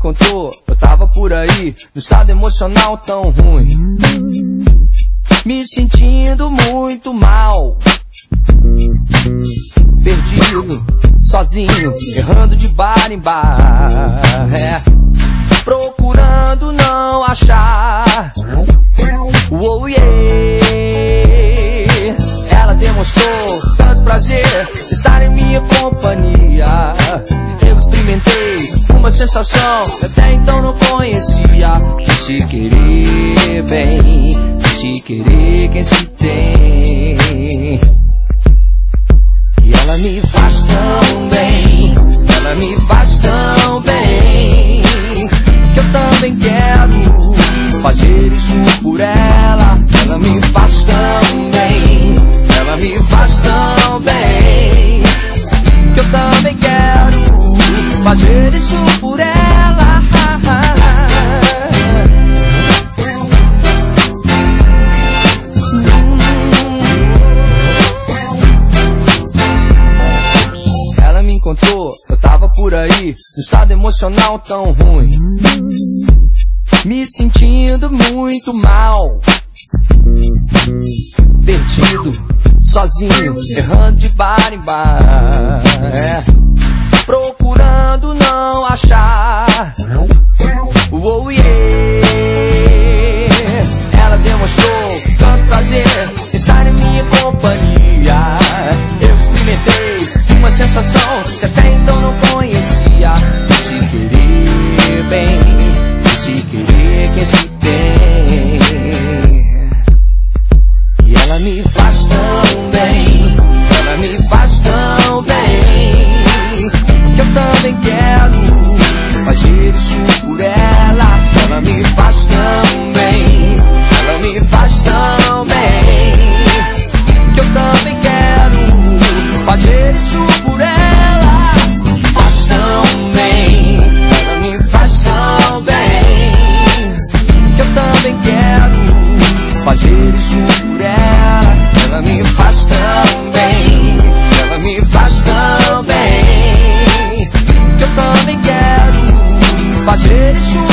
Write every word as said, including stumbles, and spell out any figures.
contou, eu tava por aí, no estado emocional tão ruim, me sentindo muito mal, perdido, sozinho, errando de bar em bar, é, procurando não achar. Oh, yeah. Ela demonstrou tanto prazer estar em minha companhia. Eu experimentei uma sensação que até então não conhecia, de se querer bem, de se querer quem se tem. E ela me faz tão bem, ela me faz tão bem, que eu também quero fazer isso por ela. Ela me faz tão bem, ela me faz tão bem, que eu também quero fazer isso por ela. Ela me encontrou, eu tava por aí, no estado emocional tão ruim, me sentindo muito mal, perdido, sozinho, errando de bar em bar, é, procurando não achar. Oh, yeah. Ela demonstrou tanto prazer estar em minha companhia. Eu experimentei uma sensação que até então não conhecia, de se querer bem, de se querer quem se tem. E ela me faz tão bem, ela me faz tão bem, que eu também quero fazer isso por ela. Ela me faz tão bem, ela me faz tão bem, que eu também quero fazer isso por ela. Faz tão bem, ela me faz tão bem, que eu também quero fazer isso por ela. Ela me faz tão bem, ela me faz tão bem, que eu também quero fazer isso